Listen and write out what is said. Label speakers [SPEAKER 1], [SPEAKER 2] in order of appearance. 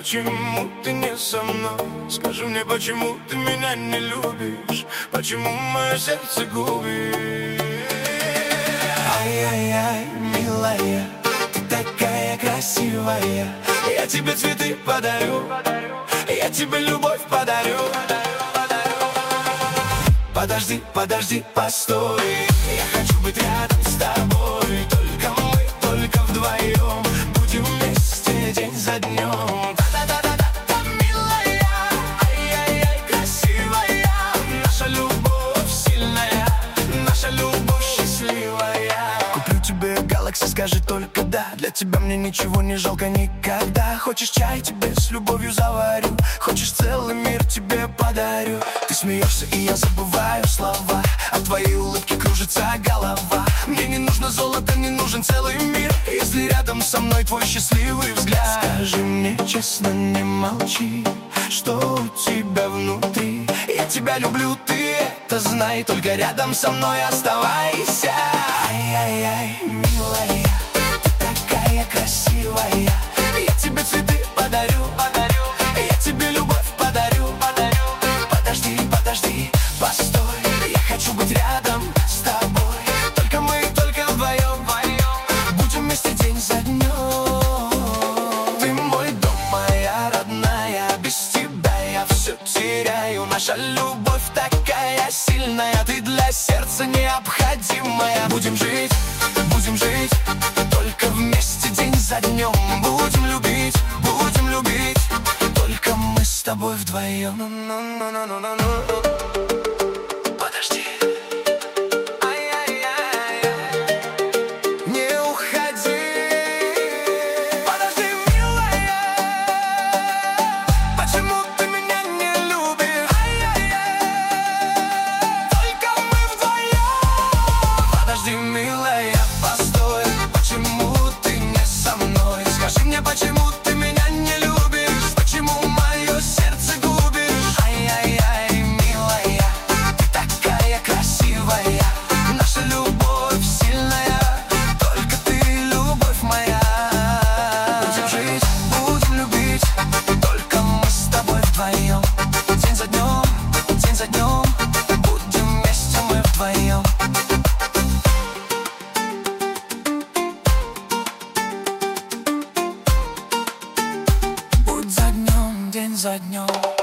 [SPEAKER 1] почему ты не со мной? Скажи мне, почему ты меня не любишь? Почему мое сердце губишь?
[SPEAKER 2] Ай-яй-яй, милая, ты такая красивая. Я тебе цветы подарю, я тебе любовь подарю. Подожди, подожди, постой, я хочу быть рядом с тобой. Только мы, только вдвоем будем вместе день за днем. Да-да-да-да-да, милая, ай-яй-яй, красивая. Наша любовь сильная, наша любовь счастливая. Куплю тебе Galaxy, скажи только да. Для тебя мне ничего не жалко никогда. Хочешь чай, тебе с любовью заварю. Хочешь целый мир, тебе подарю. Ты смеешься, и я забываю слова. От твоей улыбки кружится голова. Мне не нужно золото, не нужен целый мир, если рядом со мной твой счастливый взгляд. Скажи мне честно, не молчи, что у тебя внутри. Я тебя люблю, ты это знай. Только рядом со мной оставайся. Ай-яй-яй, милая, ты такая красивая. Я тебе цветы подарю, я тебе любовь подарю. Подожди, подожди, постой, я хочу быть рядом с тобой. Только мы, только вдвоем будем вместе день за днем. Ты мой дом, моя родная, без тебя я все теряю. Наша любовь такая сильная, ты для сердца необходимая. Будем жить, только вместе день за днем. Будем любить, только мы с тобой вдвоем. Подожди, ай-яй-яй, не уходи. Подожди, милая, почему ты меня не любишь? Ай-яй-яй, только мы вдвоем. Подожди, милая, постой, почему ты не со мной? Скажи мне, почему ты меня не любишь? Почему мое сердце губишь? Ай-яй-яй, милая, ты такая красивая. Наша любовь сильная, только ты любовь моя. Будем жить, будем любить, только мы с тобой вдвоем. День за днем, будем вместе мы вдвоем. Будь за днем, день за днем.